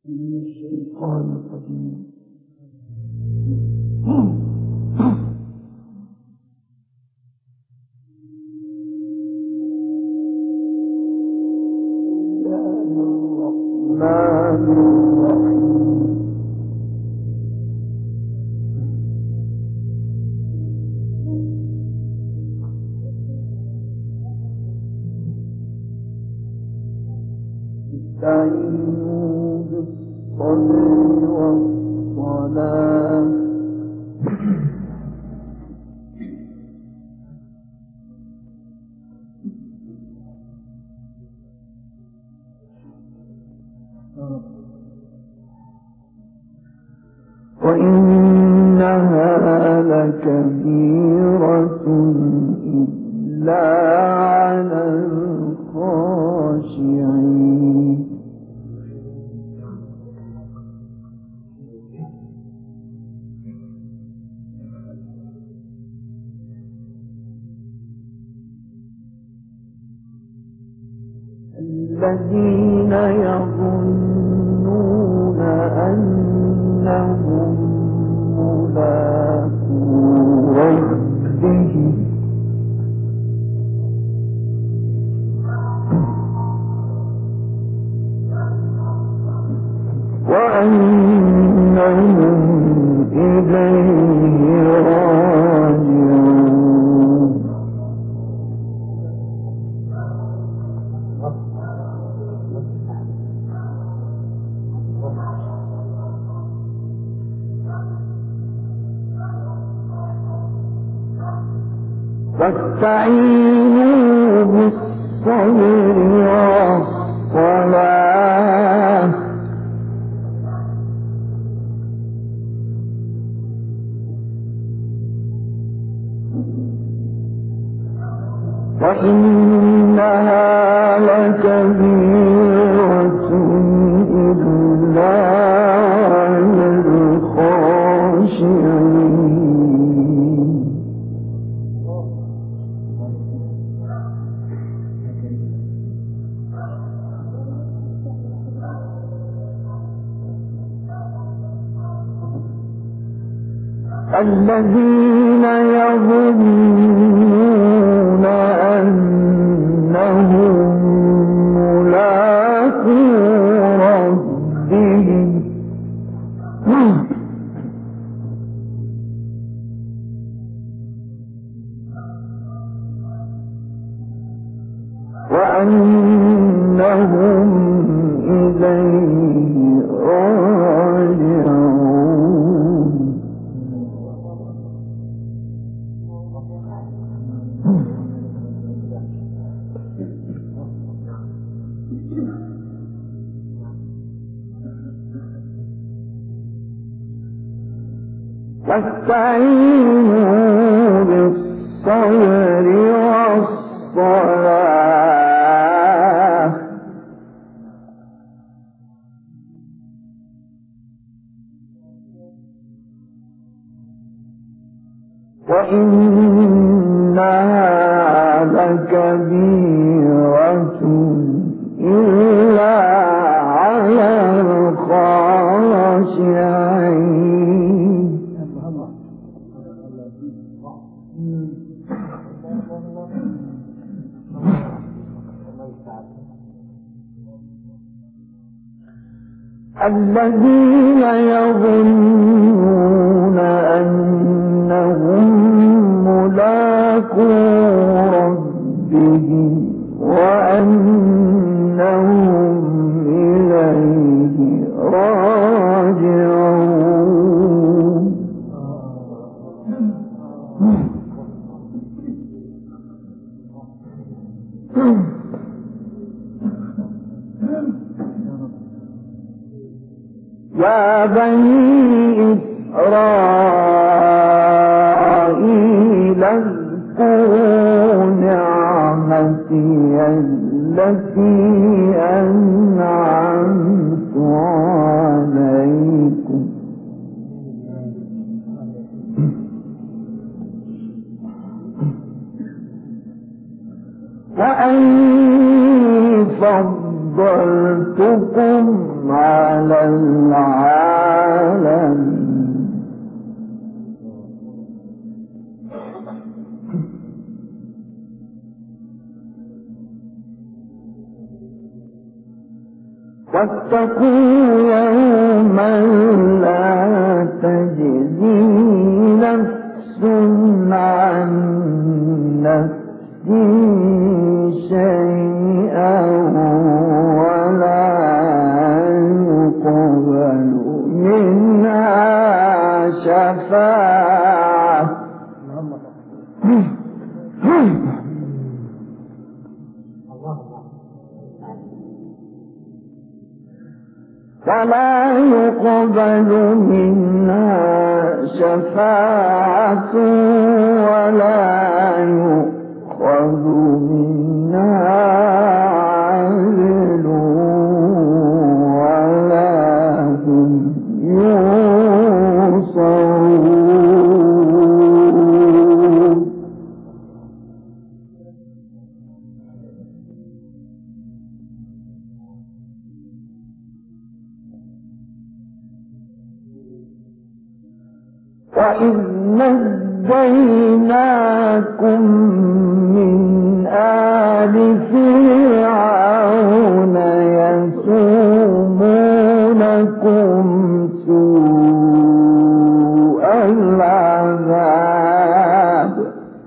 من الشيطان الرجيم. استعينوا بالصبر والصلاة وإنها لكبيرة إلا على الخاشعين. الذين يظنون أنهم ملاقو ربهم وأنهم إليه راجعون. واستعينوا بالصبر والصلاة وإنها لكبيرة إلا على الخاشعين. الذين يظنون أنهم ملاقو ربهم وأنهم إليه راجعون. واستعينوا بالصبر والصلاة وإنها لكبيرة إلا على الخاشعين. الذين يظنون أنهم ملاقو ربهم وأنهم إليه راجعون. يا بني إسرائيل اذكروا نعمتي التي أنعمت عليكم وأني فضلتكم فضلتكم على العالمين. واتقوا يوما لا تجزي نفس عن نفس شيئا ولا يقبل منها شفاعة ولا يقبل منها شفاعة ولا يؤخذ منها عدل ولا هم ينصرون. وإذ نجيناكم من آل فرعون يسومونكم سوء العذاب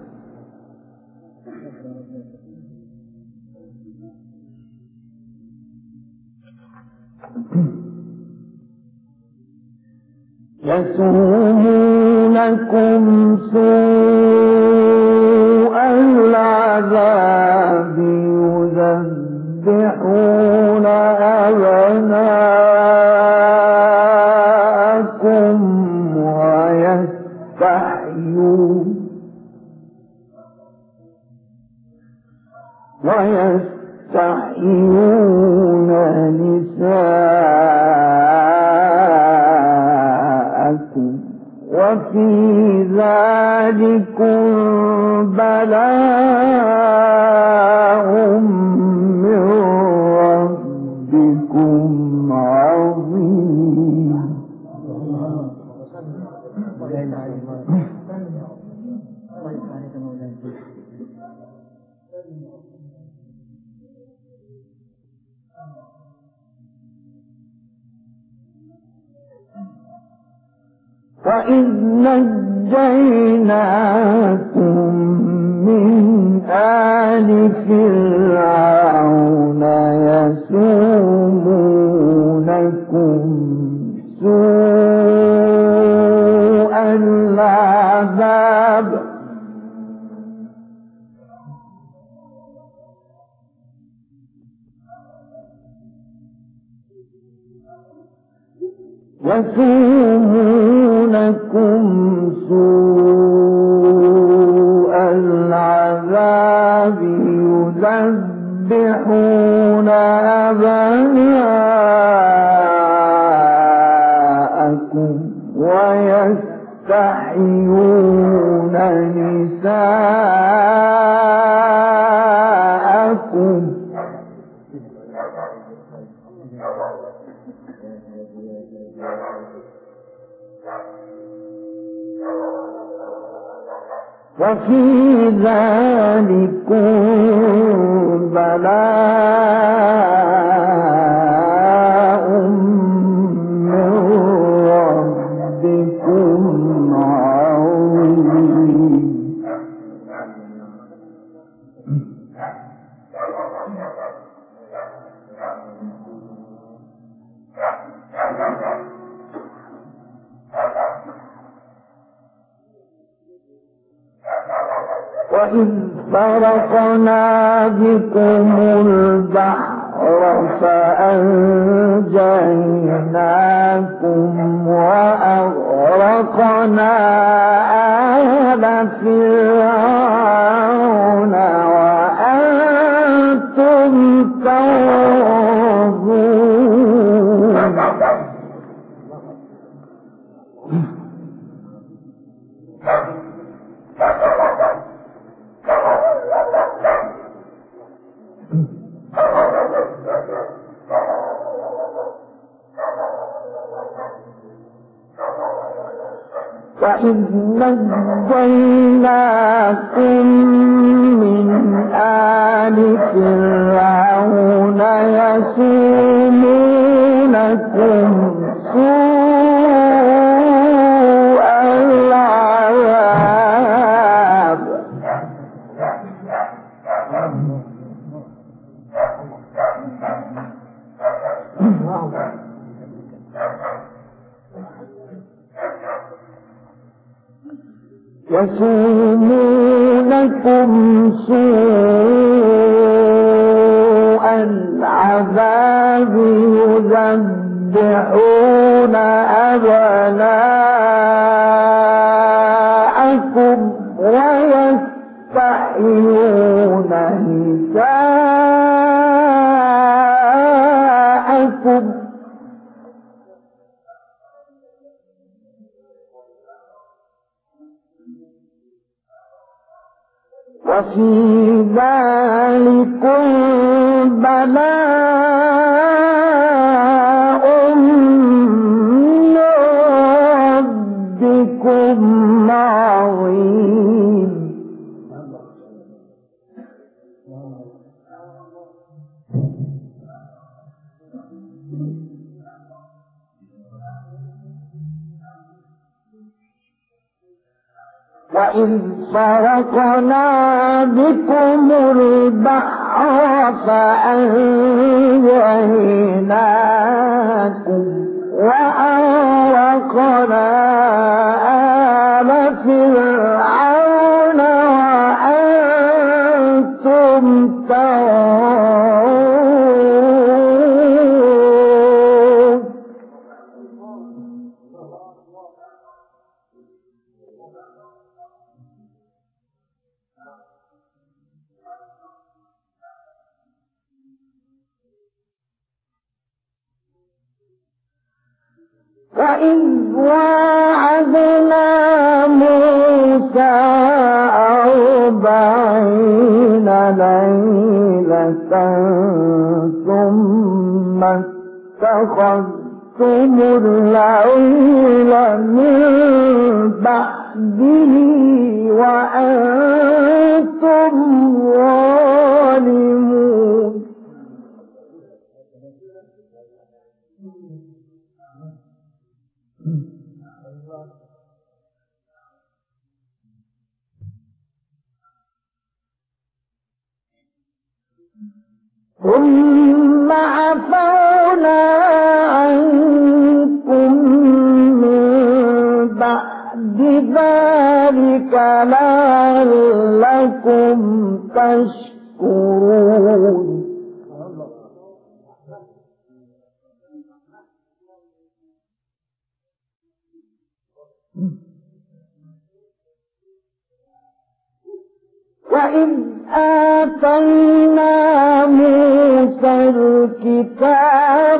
يذبحون أبناءكم ويستحيون نساءكم وفي ذلكم بلاء من ربكم عظيم. وإذ نجيناكم من آل فرعون يسومونكم سوء العذاب يذبحون أبناءكم ويستحيون نساءكم وفي ذلكم بلاء من ربكم عظيم. وإذ فرقنا بكم البحر فأنجيناكم وأغرقنا آل فرعون وأنتم تنظرون. وإذ نجيناكم من آل فرعون يسومونكم سوء العذاب يسومونكم سوء العذاب يذبحون أبناءكم ويستحيون نساءكم وفي ذلكم بلاء من ربكم عظيم وإذ فرقنا بكم البحر فأنجيناكم وأغرقنا آل فرعون وأنتم تنظرون وإذ واعدنا موسى 40 ليلة ثم اتخذتم العجل من بعده وأنتم ظالمون ثم عفونا عنكم من بعد ذلك لعلكم تشكرون وإذ آتينا موسى الكتاب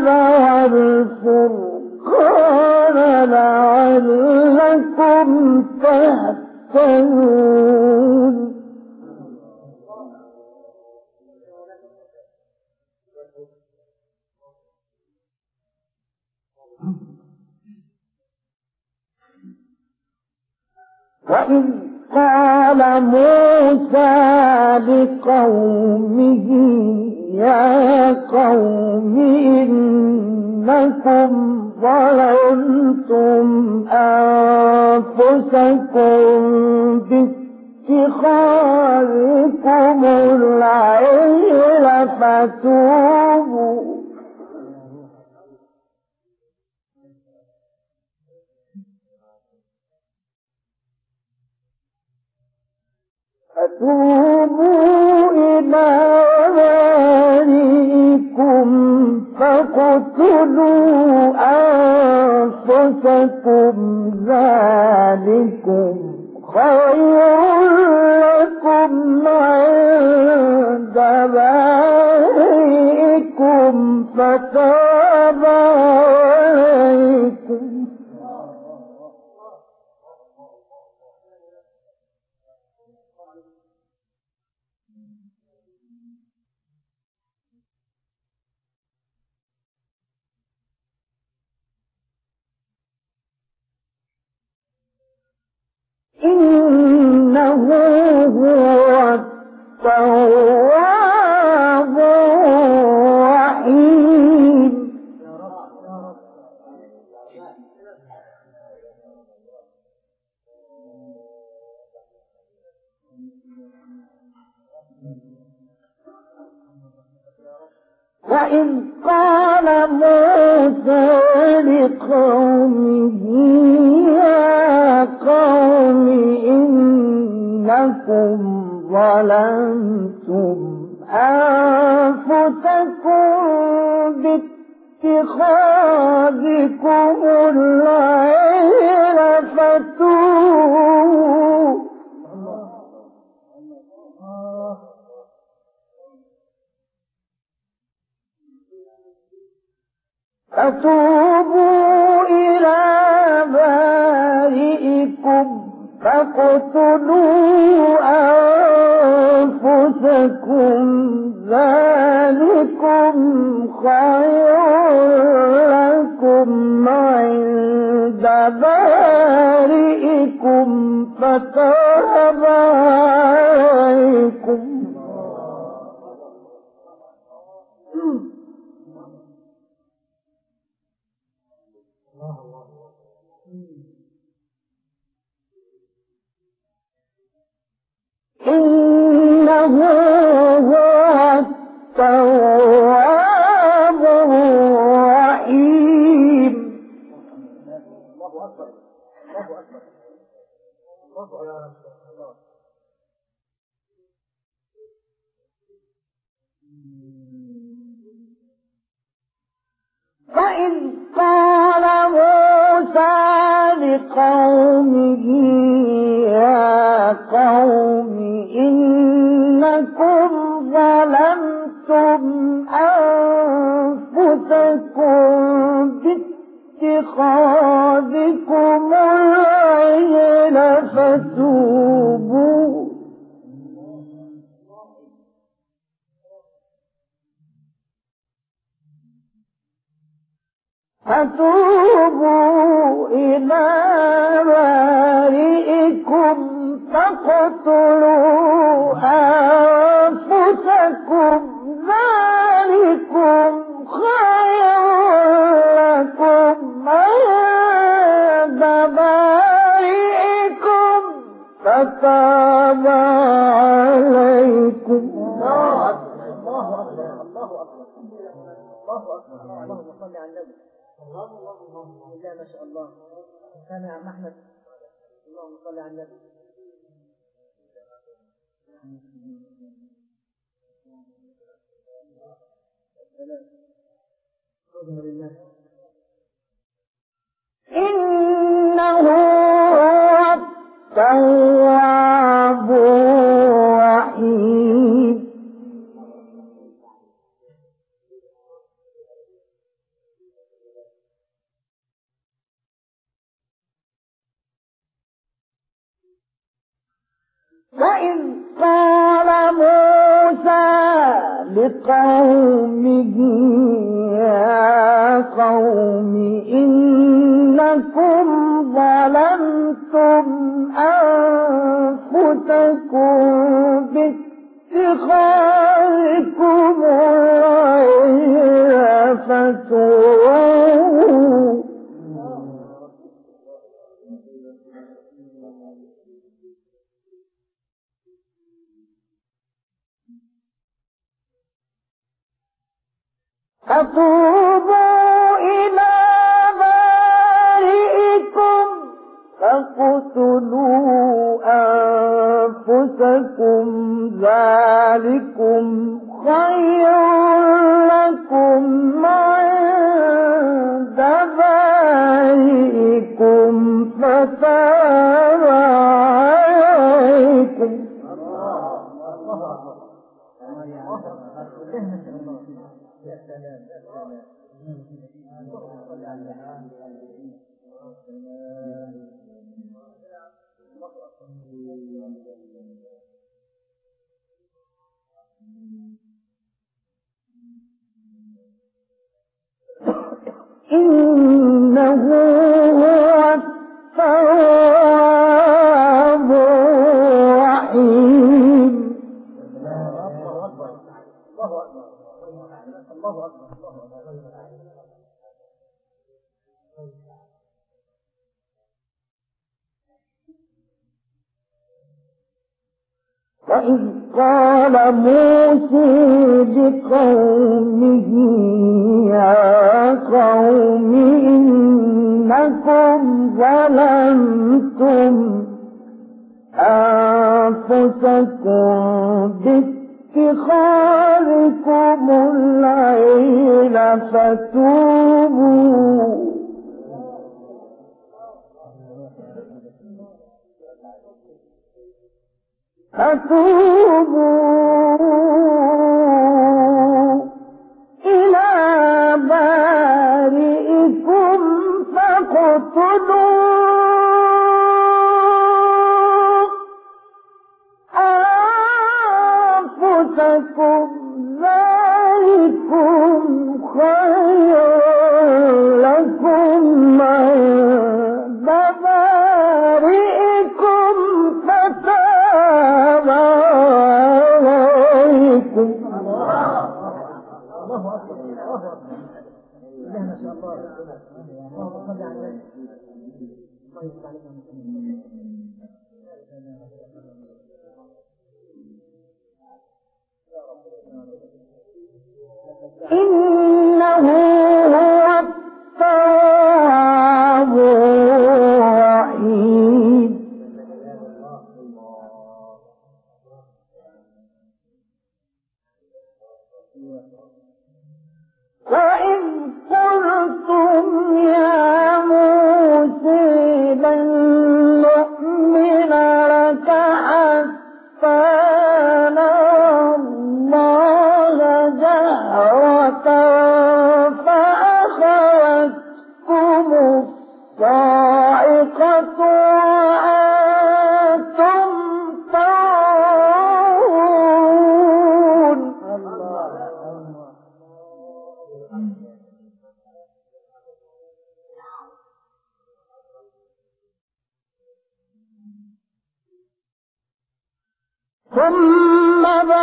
والفرقان لعلكم تهتدون وإذ قال موسى لقومه يا قوم إنكم ظلمتم أنفسكم باتخاذكم العجل فتوبوا إلى بارئكم فاقتلوا أنفسكم ذلكم خير لكم عند بارئكم فتاب عليكم إنه هو التواب الرحيم. وإذ قال موسى لقومه يا قوم إنكم ظلمتم أنفسكم باتخاذكم العجل فتوبوا إلى بارئكم فاقتلوا أنفسكم ذلكم خير لكم عند بارئكم فتاب عليكم. إنه هو التواب الرحيم. الله أكبر الله أكبر الله أكبر. وإذ قال موسى لقومه يا قوم إنكم ظلمتم أنفسكم باتخاذكم العجل فتوبوا إلى بارئكم فاقتلوا أنفسكم ذلكم خير لكم عند بارئكم فتاب عليكم. الله أكبر الله أكبر الله أكبر اللهم صل على النبي. الله ما شاء الله. سامع عم أحمد. اللهم صل على النبي. إنه هو التواب الرحيم. وإذ قال موسى لقومه يا قوم إنكم ظلمتم أنفسكم باتخاذكم العجل فتوبوا إلى بارئكم فاقتلوا أنفسكم ذلكم خير لكم عند بارئكم فتاب عليكم. إنه هو التواب وإذ قال موسى لقومه يا قوم إنكم ظلمتم أنفسكم باتخاذكم العجل فتوبوا إلى بارئكم فاقتلوا أنفسكم ذلكم خير لكم عند بارئكم فتاب عليكم. الله أكبر الله أكبر الله ما شاء الله اللهم صل على النبي الله يصلي عليك إنه هو التواب الرحيم. وإذ قلتم يا موسى لن نؤمن لك حتى نرى الله جهرة فأخذتكم الصاعقة وأنتم تنظرون. ثم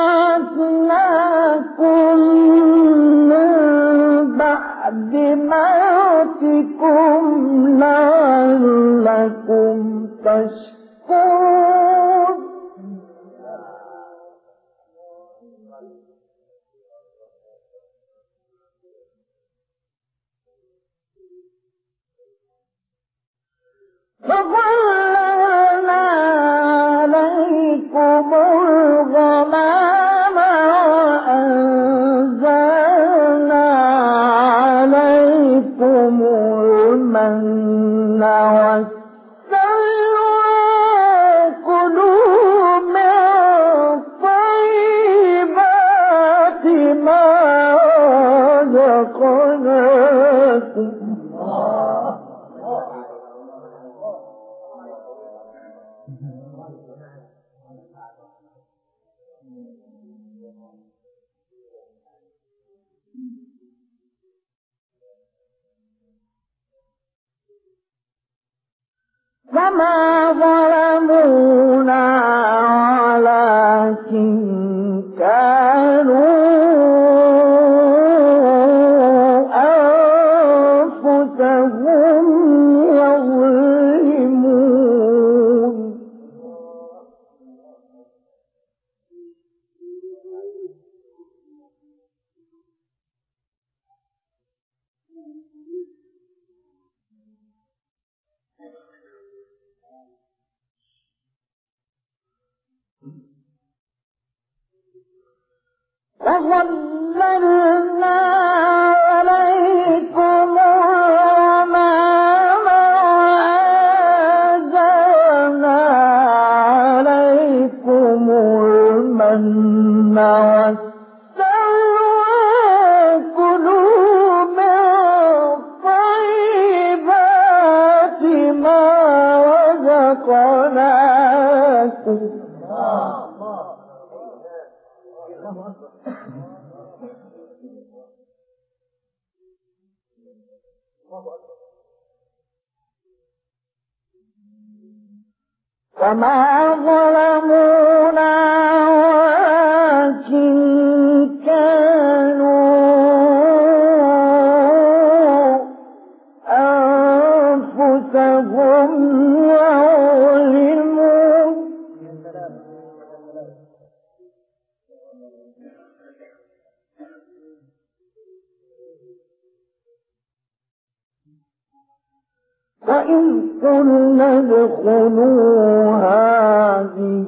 بعثناكم من بعد موتكم لعلكم تشكرون. فظللنا عليكم الغمام وأنزلنا عليكم المن والسلوى كلوا من طيبات ما رزقناكم. وما ظلمونا ولكن كانوا أنفسهم يظلمون. وظللنا عليكم الغمام وأنزلنا عليكم المن والسلوى كلوا من طيبات ما رزقناكم. وما ظلمونا ولكن كانوا أنفسهم يظلمون وإذ قلنا ادخلوا هذه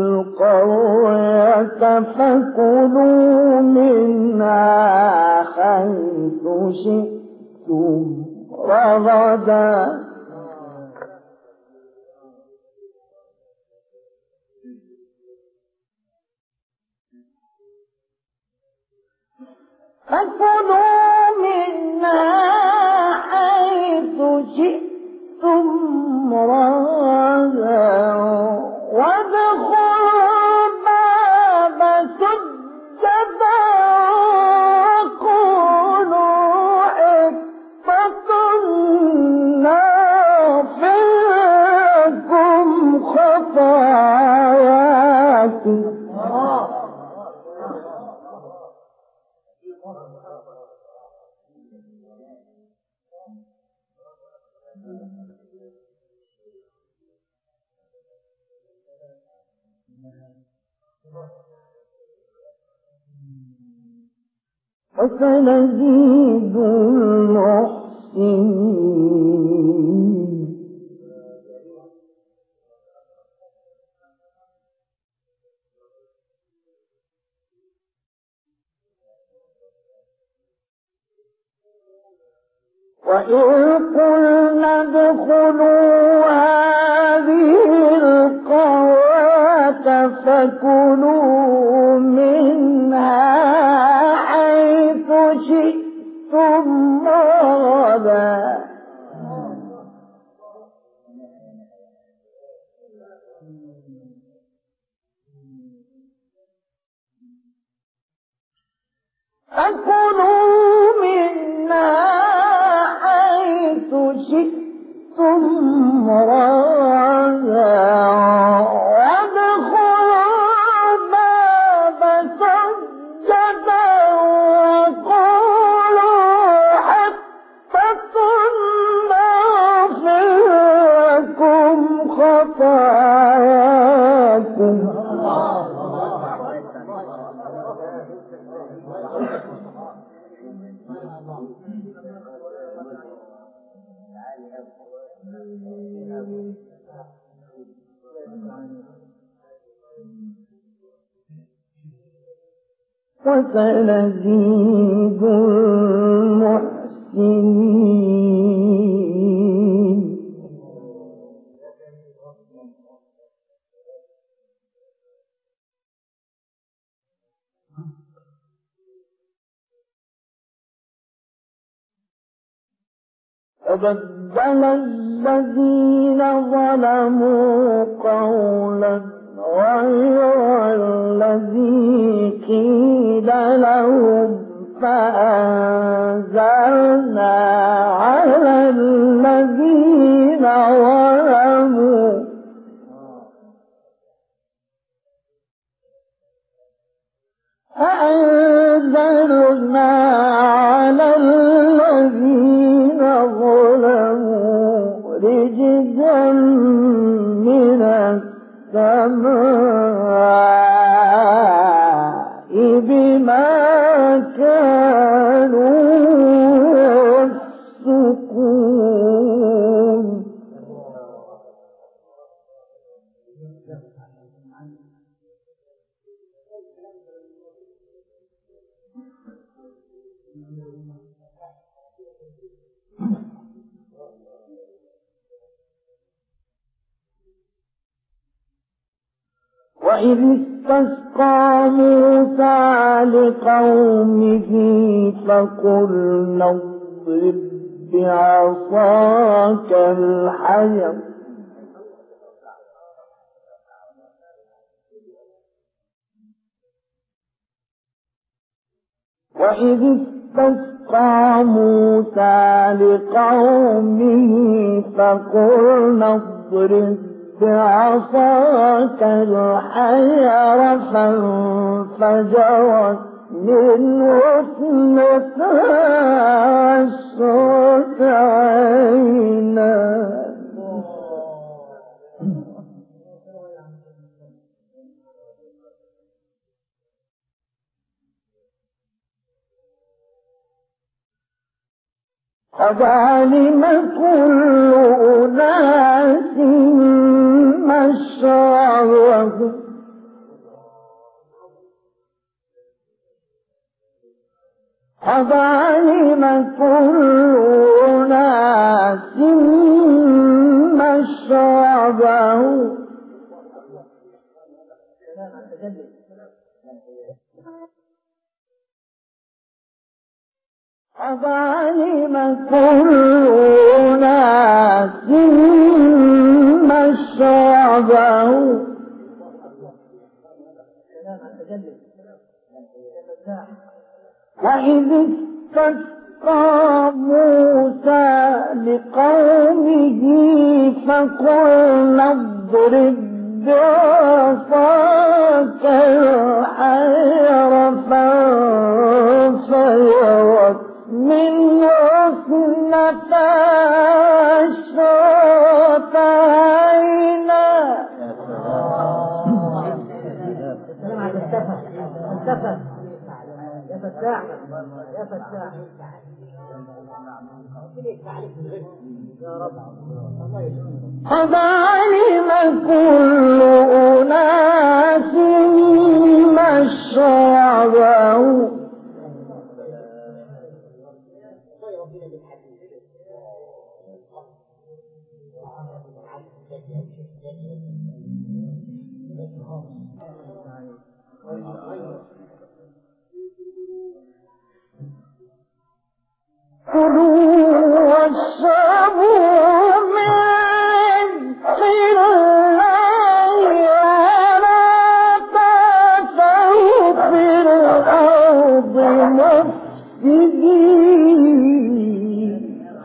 القرية فكلوا منها حيث شئتم رغدا وادخلوا الباب سجدا وقولوا حطة نغفر لكم خطاياكم وسنزيد المحسنين وإذ قلنا ادخلوا هذه القرية فكلوا منها حيث شئتم رغدا وادخلوا الباب سجدا وقولوا حطة نغفر لكم خطاياكم وسنزيد المحسنين فبدل الذين ظلموا قولا غير الذي قيل لهم فأنزلنا على الذين ظلموا رجزا من السماء بما كانوا يفسقون وإذ استسقى موسى لقومه فقلنا اضرب بعصاك الحجر وإذ استسقى موسى لقومه فقلنا اضرب بعصاك الحجر فانفجرت منه 12 عينا قد علم كل أناس مشربهم قد علم كل أناس مشربهم قد علم كل أناس مشربهم وإذ استسقى موسى لقومه فقلنا اضرب بعصاك الحجر فانفجرت منه اثنتا عشرة عينا. يا فتاح يا فتاح يا رب. قد علم كل أناس مشربهم كلوا واشربوا من رزق الله ولا تعثوا في الأرض مفسدين.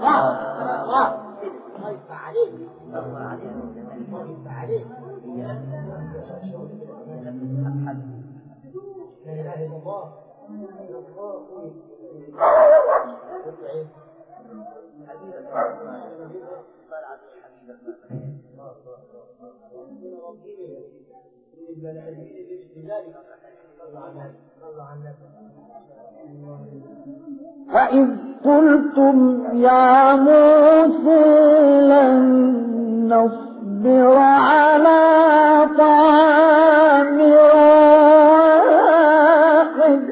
وإذ قلتم يا موسى لن نصبر على طعام واحد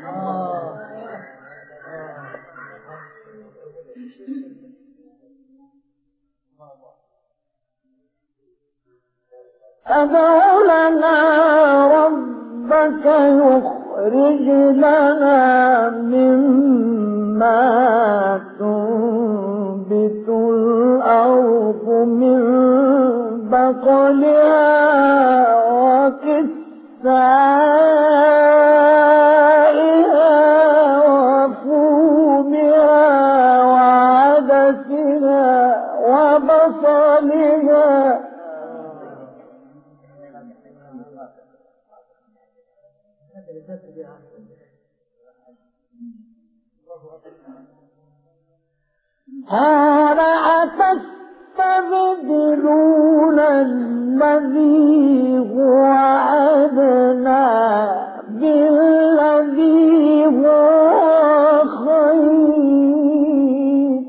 فادع لنا ربك يخرج لنا مما تنبت الأرض من بقلها وكسائها وفومها وعدسها وبصلها قال أتستبدلون الذي هو أدنى بالذي هو خير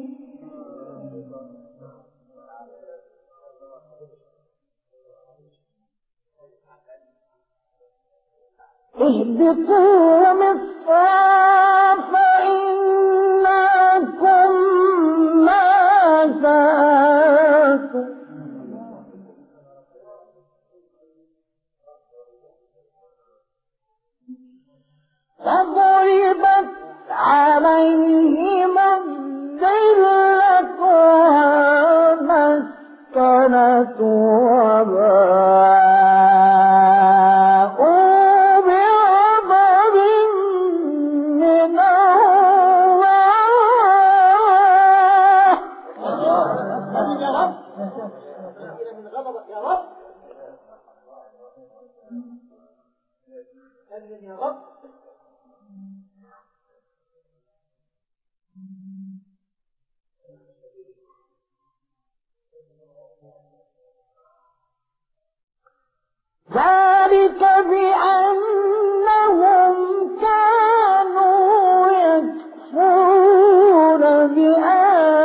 اهبطوا مصرا فإنكم ما سألتم فضربت عليهم الذلة والمسكنة وباءوا بغضب من الله. يا رب من غضبك يا رب يا رب. ذلك بأنهم كانوا يكفرون بآيات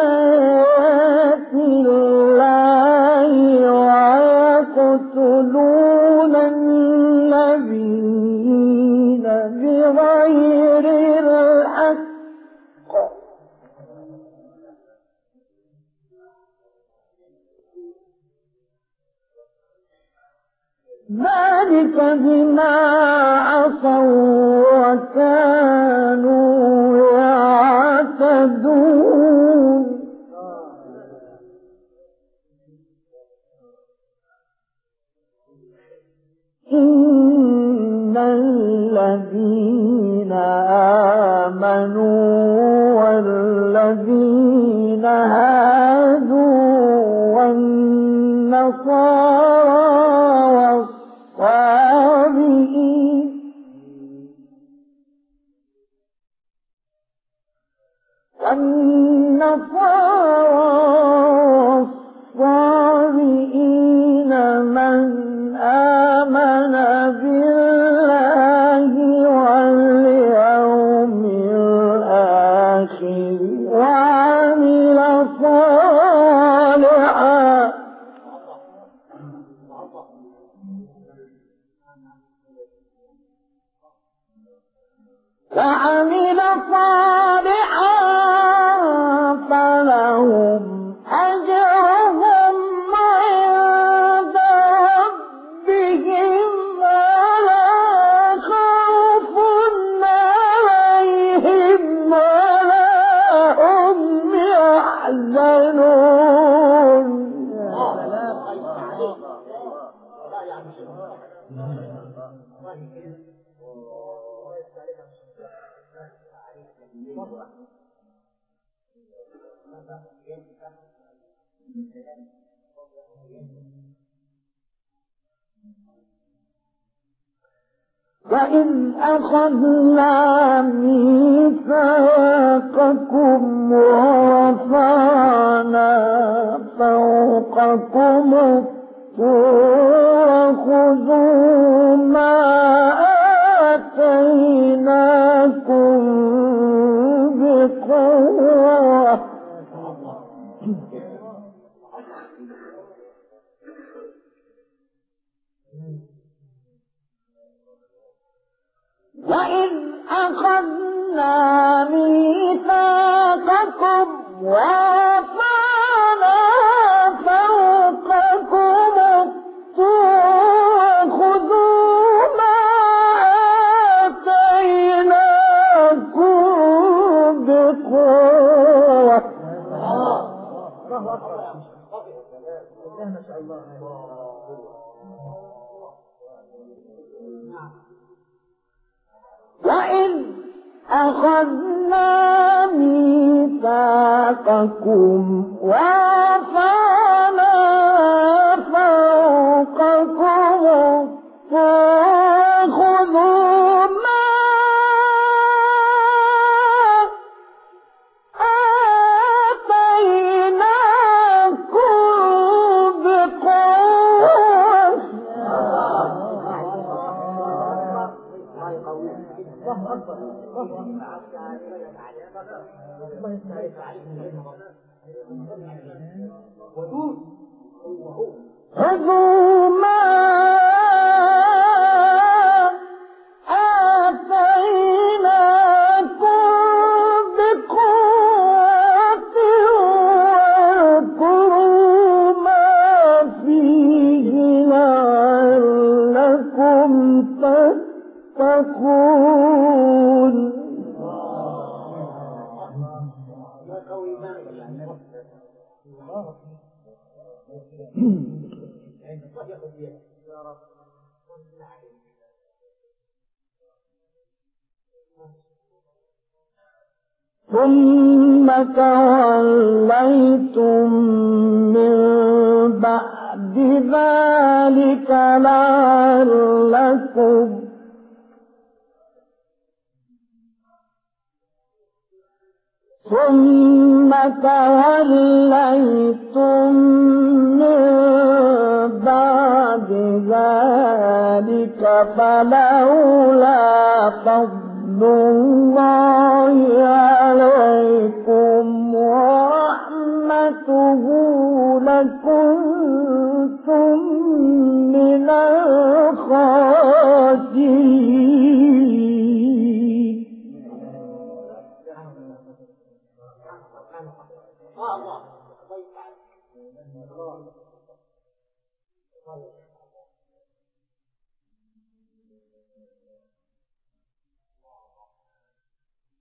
ذلك بما عصوا وكانوا يعتدون إن الذين آمنوا والذين هادوا والنصارى والصابئين من آمن بالله واليوم الآخر وعمل صالحا فلهم أجرهم عند ربهم ولا خوف عليهم ولا هم يحزنون. وإذ أخذنا ميثاقكم ورفعنا فوقكم الطور خذوا ما آتيناكم بقوة وإذ أخذنا ميثاقكم ورفعنا فوقكم الطور خذوا ما آتيناكم بقوة. الله أكبر. ما شاء الله. وإذ أخذنا ميثاقكم ورفعنا فوقكم الطور خذوا ما آتيناكم بقوة. خذوا ما آتيناكم بقوة واذكروا ما فيه لعلكم تتقون. ثم توليتم من بعد ذلك لعلكم فلولا فضل الله عليكم ورحمته لكنتم من الخاسرين.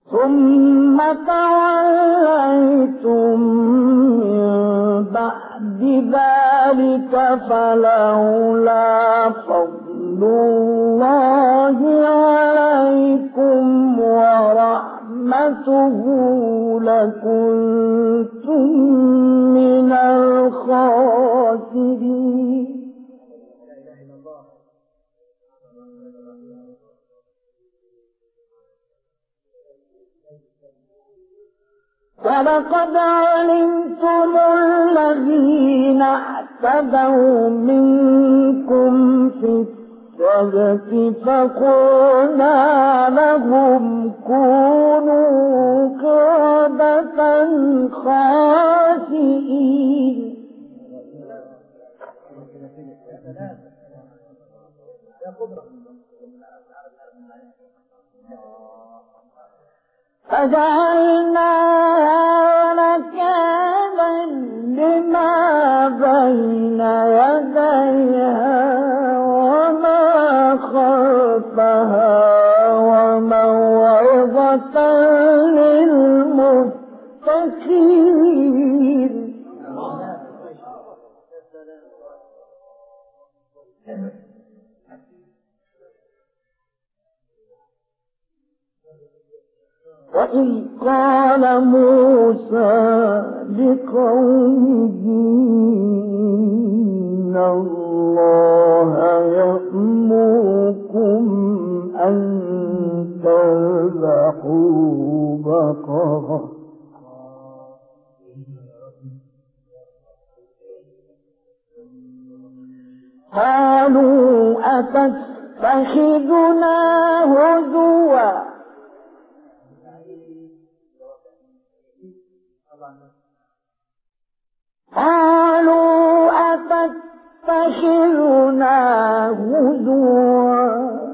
ثم توليتم من بعد ذلك فلولا فضل الله عليكم ورحمته لكنتم من الخاسرين. ولقد علمتم الذين اعتدوا منكم في السبت فقلنا لهم كونوا قردة خاسئين. فجعلناها نكالا لما بين يديها وما خلفها وموعظة للمتقين. وإذ قال موسى لقومه إن الله يأمركم أن تذبحوا بقرة قالوا أتتخذنا هزوا قالوا أتتخذنا هزوا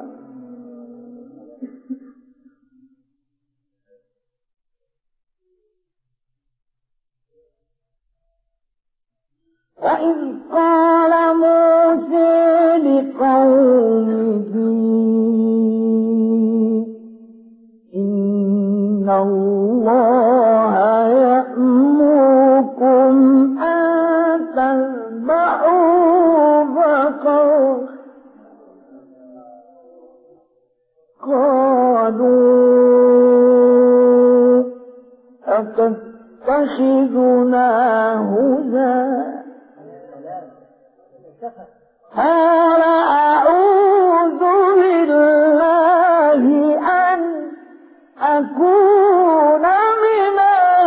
وإذ قال موسى لقومه إن الله يأمركم أن تذبحوا بقرة قالوا أتتخذنا هزوا قال أعوذ بالله أن أكون من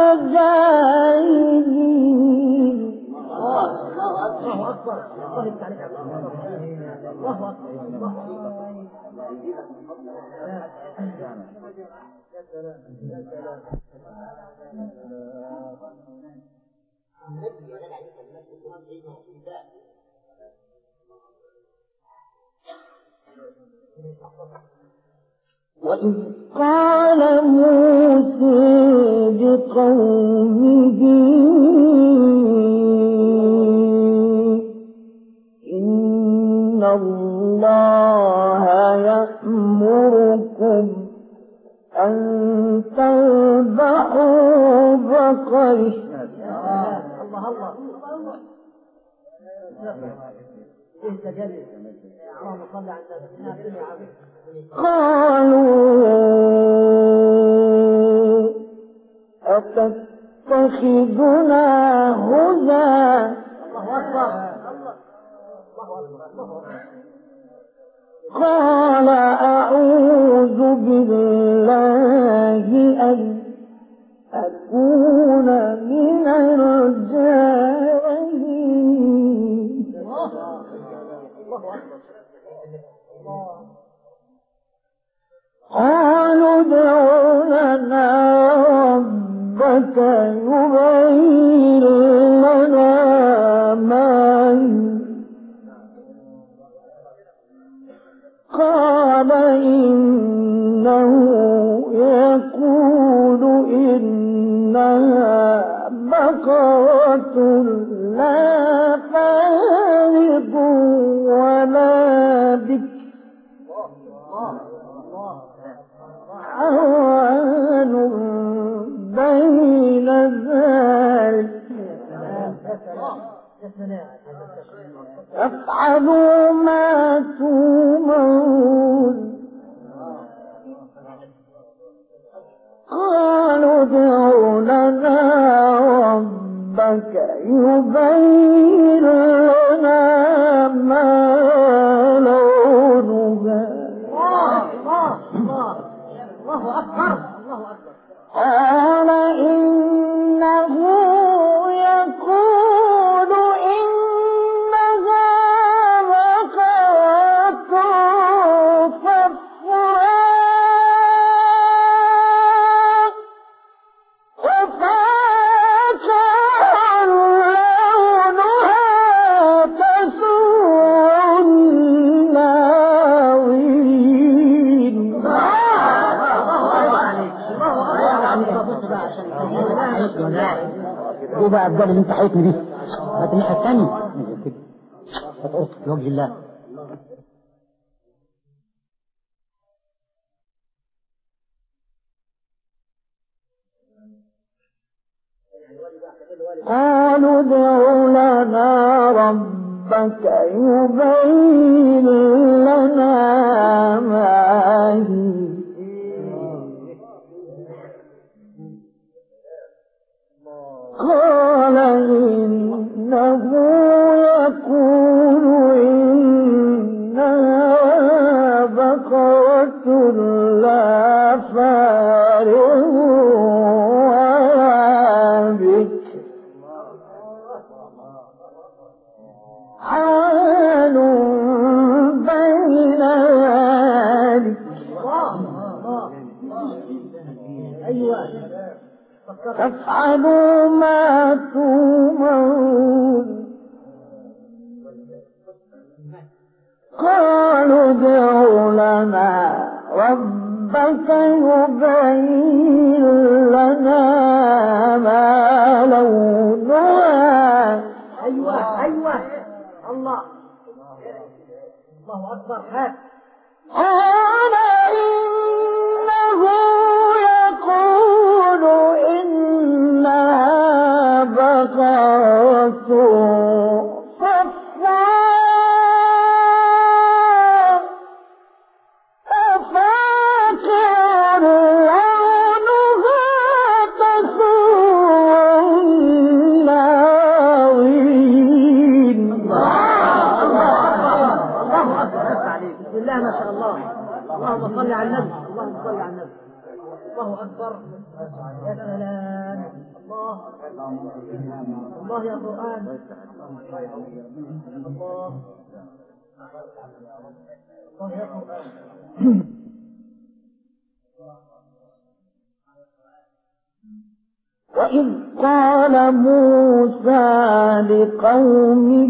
الجاهلين. الله أكبر. وإذ قال موسى لقومه إن الله يأمركم أن تذبحوا بقرة قالوا أتتخذنا هزوا قال أعوذ بالله أن أكون من الجاهلين. قالوا ادع لنا ربك يبين لنا ما قال إنه يقول إنها بقرة لا فارض ولا بكر عوان افعلوا ما تؤمرون قالوا ادع لنا ربك يبين لنا ما لونها. الله أكبر. قال إنه يقول إنها بقرة صفراء وفاكهة لونها تسر الناظرين. ايه بقى الجبل اللي انت حيتني دي؟ هات الناحيه الثانيه كده هتقص في وجه الله. قالوا ادع لنا ربك يبين لنا ما هي. قال إنه يقول إنها بقرة لا فارغ ولا بكر حال بين ذلك. فافعلوا ما تؤمرون. قالوا ادع لنا ربك يبين لنا ما لونها. أيوة الله أكبر. قال إنه يقول إنها بقرة صفراء فاكهة لونها تسر الناظرين. بسم الله ما شاء الله. اللهم صل على النبي. الله أكبر. يا سلام. الله يا قرآن. الله يا قرآن. وإذ قال موسى لقومه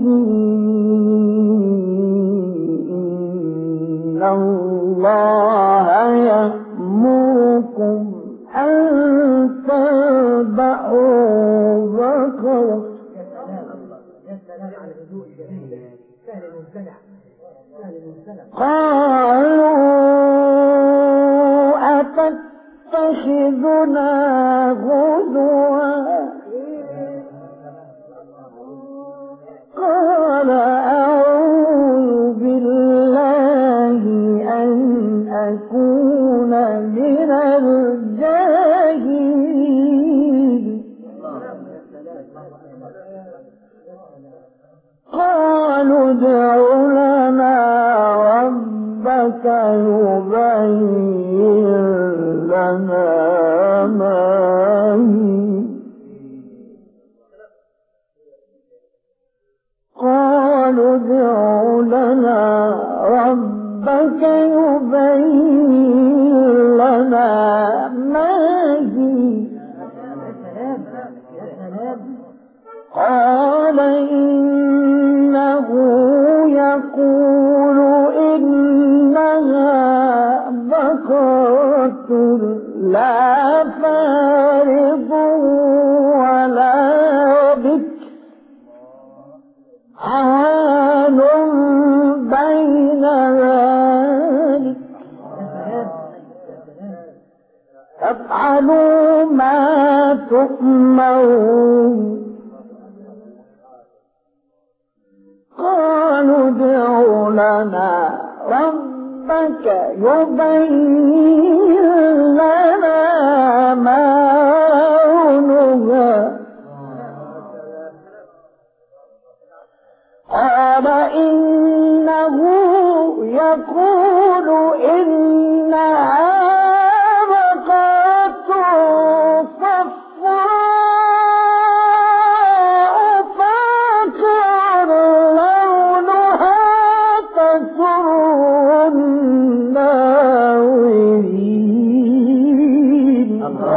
إن الله يأمركم أن تذبحوا بقرة. يا سلام على الهدوء الجميل. سهل الممتنع. قالوا أتتخذنا هزوا قال أعوذ بالله أن أكون من الجاهلين. قالوا ادع لنا ربك يبين لنا ما هي. قالوا ادع لنا ربك يبين لنا ما هي. قال إنه يقول إنها بقرة لا فارض ولا بكر حال بين ذلك. فافعلوا ما تؤمرون. قالوا ادع لنا ربك يبين لنا ما لونها قال إنه يقول إنها بقرة صفراء فاقع لونها تسر الناظرين.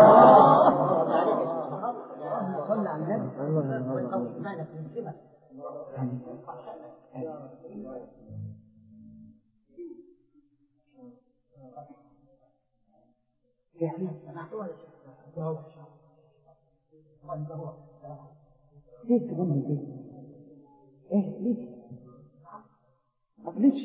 ليه تغني دي؟ ايه ليه؟ ما قبلتش.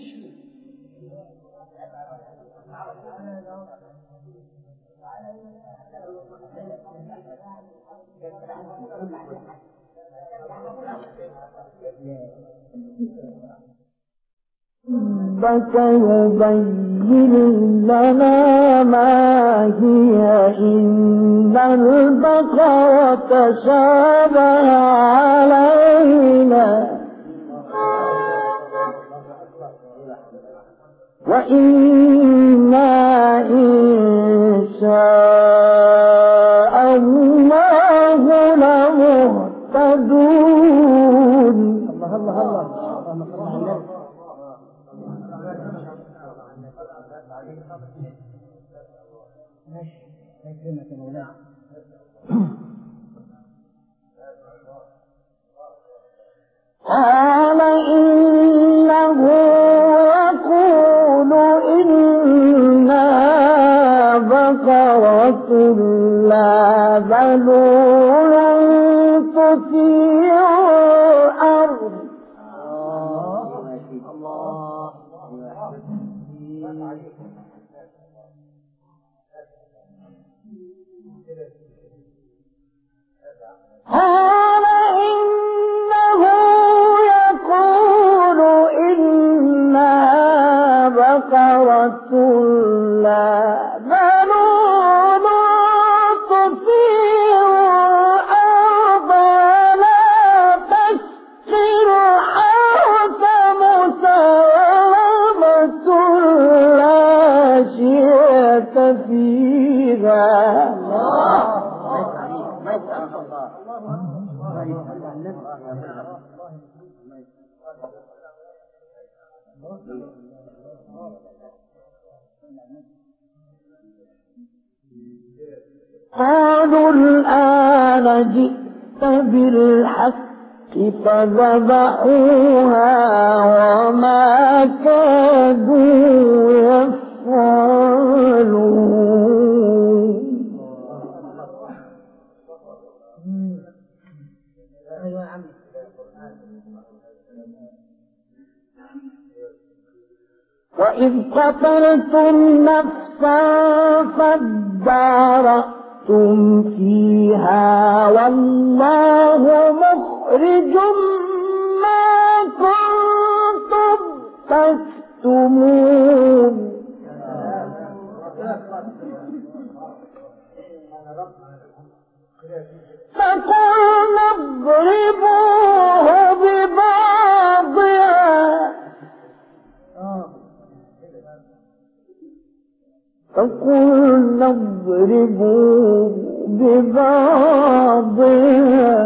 ربك يبين لنا ما هي إن البقرة تشابه علينا وإنا إن شاء الله لمهتدون. الله الله الله. قال إنه يقول إنها بقرة لا ذلول تثير الأرض قال إنه يقول إنها بقرة لا ذلول تثير الأرض ولا تسقي الحرث مسلمة لا شية فيها. قالوا الآن جئت بالحق فذبحوها وما كادوا يفعلون. وإذ قتلتم نفسا فادارأتم فيها والله مخرج ما كنتم تكتمون. فقلنا اضربوه ببعضها فقلنا اضربوه ببعضها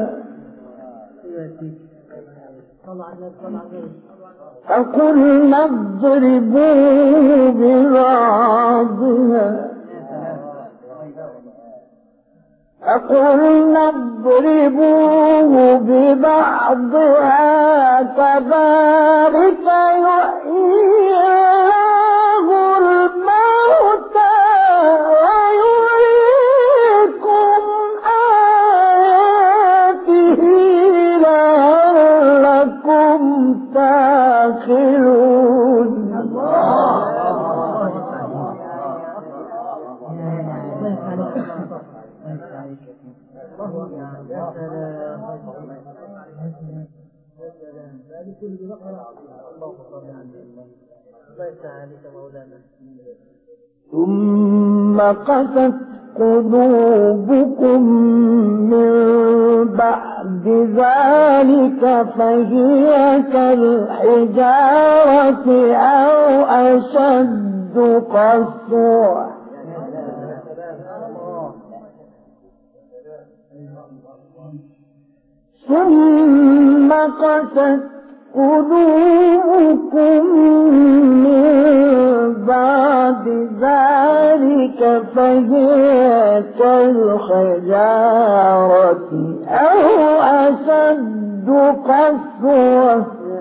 فقلنا اضربوه ببعضها فقلنا اضربوه ببعضها كذلك يحيي الله الموتى ويريكم آياته لعلكم تعقلون. هذه كل بقرة. اللهم صل على النبي. الله يفتح عليك يا مولانا. ثم قست قلوبكم من بعد ذلك فهي كالحجارة أو أشد قسوة. ثم قست قلوبكم من بعد ذلك فهي كالحجارة أو أشد قسوة.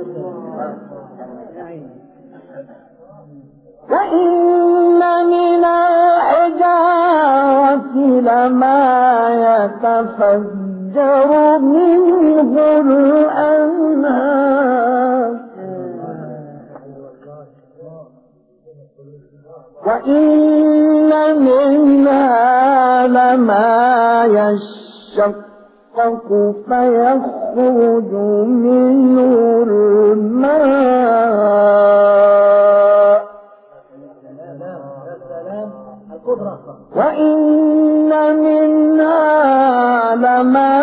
وإن من الحجارة لما يتفجر منه الأنهار وإن منها لما يشقق فيخرج منه الماء وإن منها لما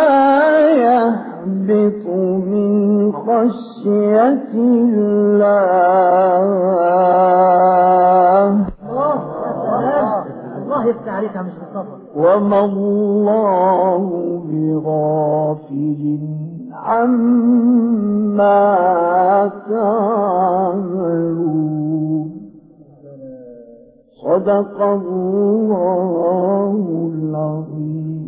يهبط من خشية الله الله يفتح عليك يا مش مصطفى. وما الله بغافل عما تعملون. صدق الله العظيم.